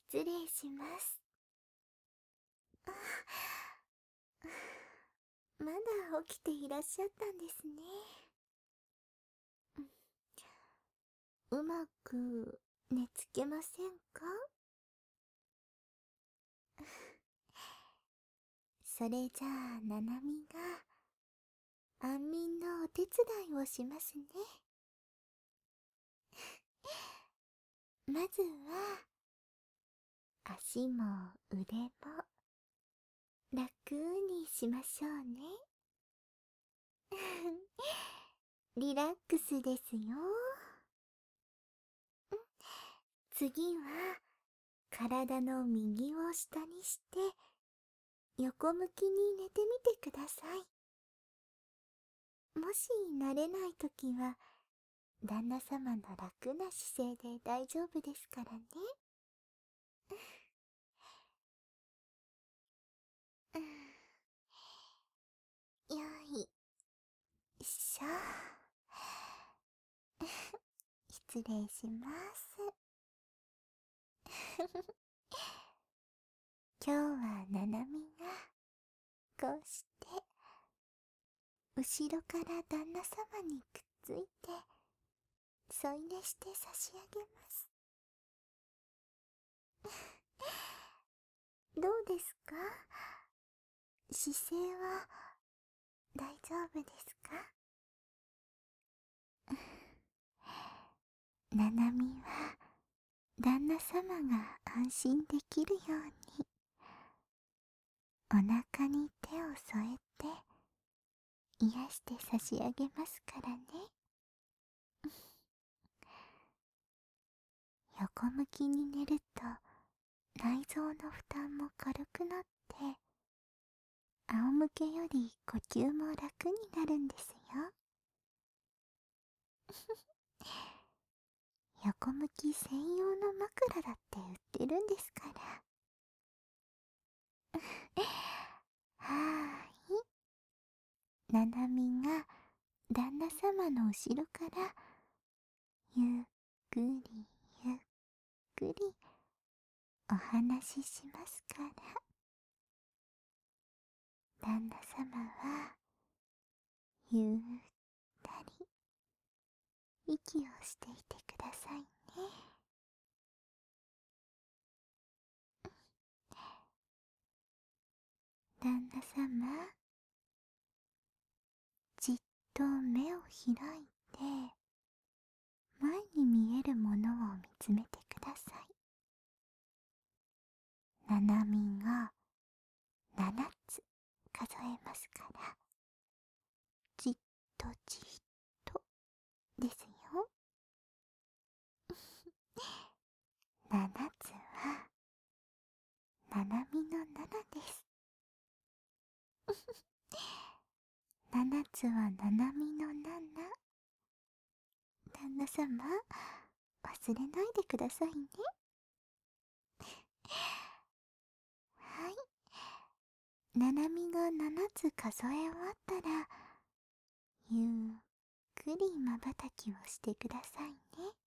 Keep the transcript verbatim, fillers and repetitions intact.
失礼します。あ、まだ起きていらっしゃったんですね。うまく寝つけませんか？それじゃあ、ななみが安眠のお手伝いをしますね。まずは、足も腕も楽にしましょうね。リラックスですよ。次は、体の右を下にして、横向きに寝てみてください。もし慣れないときは、旦那様の楽な姿勢で大丈夫ですからね。よいしょ。失礼します。今日はななみがこうして後ろから旦那様にくっついて添い寝して差し上げます。どうですか？姿勢は大丈夫ですか？ななみは旦那様が安心できるようにお腹に手を添えて癒して差し上げますからね。横向きに寝ると内臓の負担も軽くなって仰向けより呼吸も楽になるんですよ。横向き専用の枕だって売ってるんですから。はーい。ななみが旦那様の後ろからゆっくりゆっくりお話ししますから、旦那様はゆったり息をしていてくださいね。旦那様、じっと目を開いて前に見えるものを見つめてください。ななみがななつ数えますから、じっとじっとですよ。ななつはななみのななです。ななつはななみのなな。旦那様、忘れないでくださいね。はい。ななみがななつ数え終わったら、ゆっくりまばたきをしてくださいね。